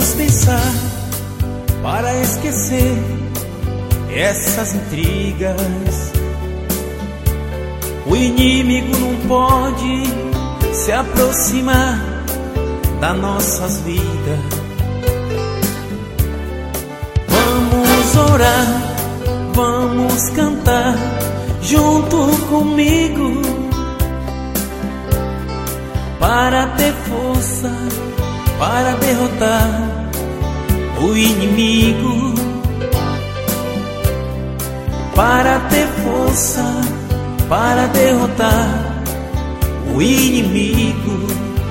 Vamos pensar para esquecer essas intrigas. O inimigo não pode se aproximar das nossas vidas. Vamos orar, vamos cantar junto comigo, para ter força, para derrotar o inimigo. Para ter força, para derrotar o inimigo.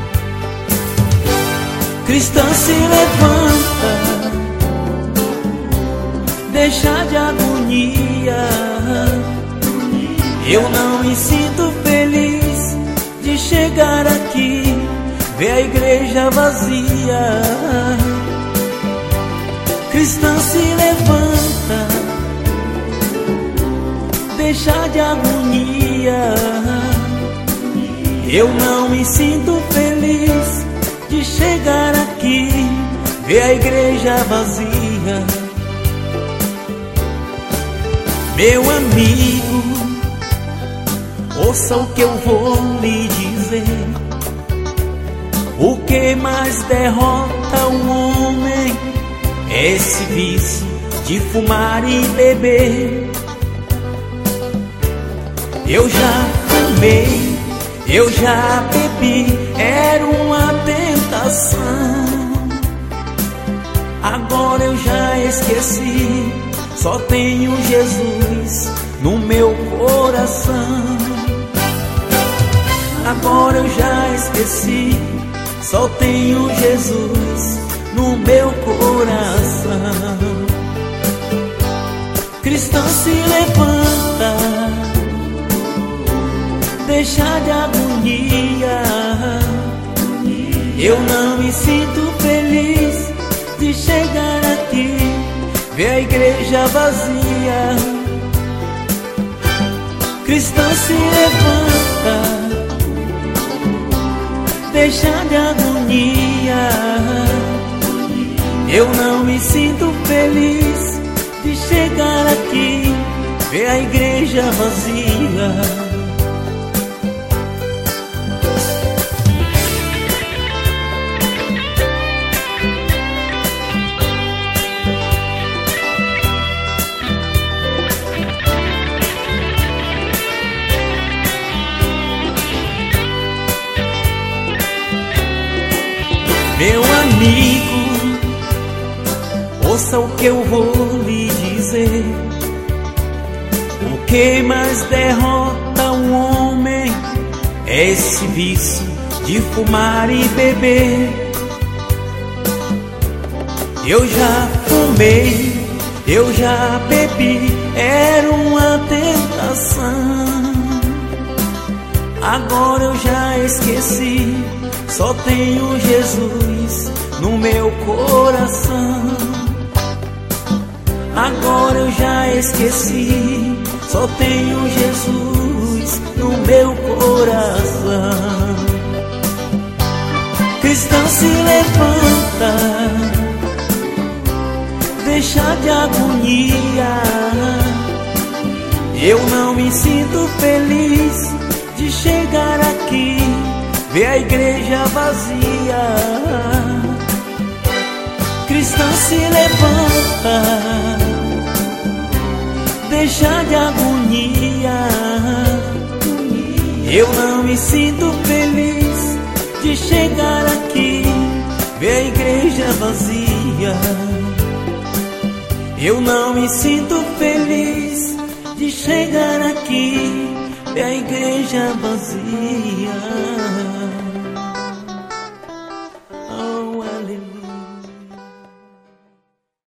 Cristão, se levanta, deixa de agonia. Eu não me sinto feliz de chegar aqui, ver a igreja vazia. Cristão, se levanta, deixa de agonia. Eu não me sinto feliz de chegar aqui, ver a igreja vazia. Meu amigo, ouça o que eu vou lhe dizer. O que mais derrota o homem é esse vício de fumar e beber. Eu já fumei, eu já bebi, era uma tentação. Agora eu já esqueci, só tenho Jesus no meu coração. Agora eu já esqueci, só tenho Jesus no meu coração. Cristão, se levanta, deixa de agonia. Eu não me sinto feliz de chegar aqui, ver a igreja vazia. Cristão, se levanta, deixa de agonia. Eu não me sinto feliz de chegar aqui, ver a igreja vazia. Meu amigo, ouça o que eu vou lhe dizer. O que mais derrota o homem é esse vício de fumar e beber. Eu já fumei, eu já bebi, era uma tentação. Agora eu já esqueci, só tenho Jesus no meu coração. Agora eu já esqueci, só tenho Jesus no meu coração. Cristão, se levanta, deixa de agonia. Eu não me sinto feliz de chegar aqui, ver a igreja vazia. Cristão, se levanta, deixa de agonia. Eu não me sinto feliz de chegar aqui, ver a igreja vazia. Eu não me sinto feliz de chegar aqui, ver a igreja vazia.